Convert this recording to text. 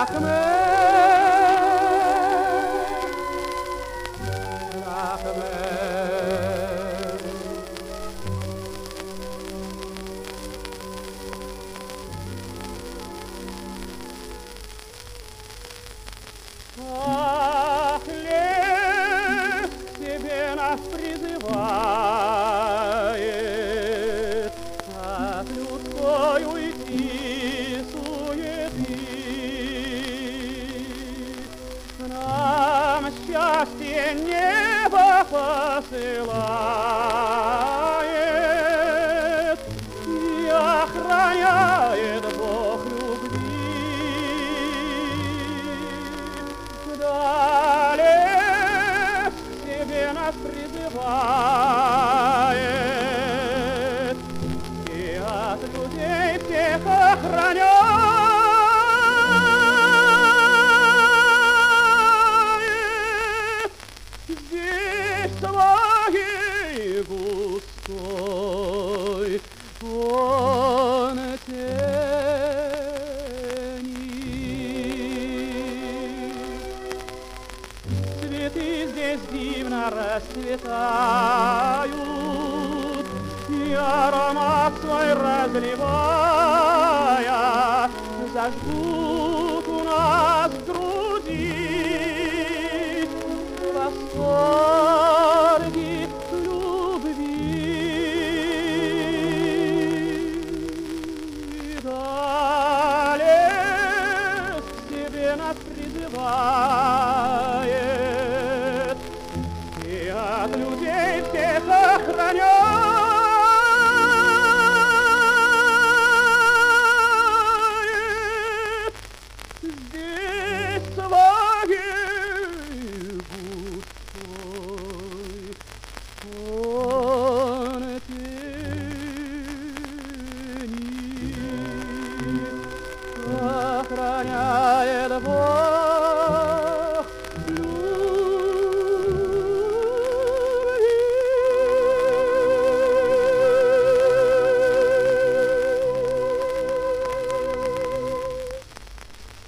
Ах, лес к себе нас призывает, от людской уйти суеты. Нам счастье небо посылает и охраняет Бог любви. Далее к себе нас призывает и от людей всех охраняет. Здесь своей густой он цветы здесь дивно расцветают, и аромат свой разливая, зажгут у нас в груди восторги любви. Далее к себе нас призывает и от людей всех охраняет. Здесь своей густой он тени охраняет Бог.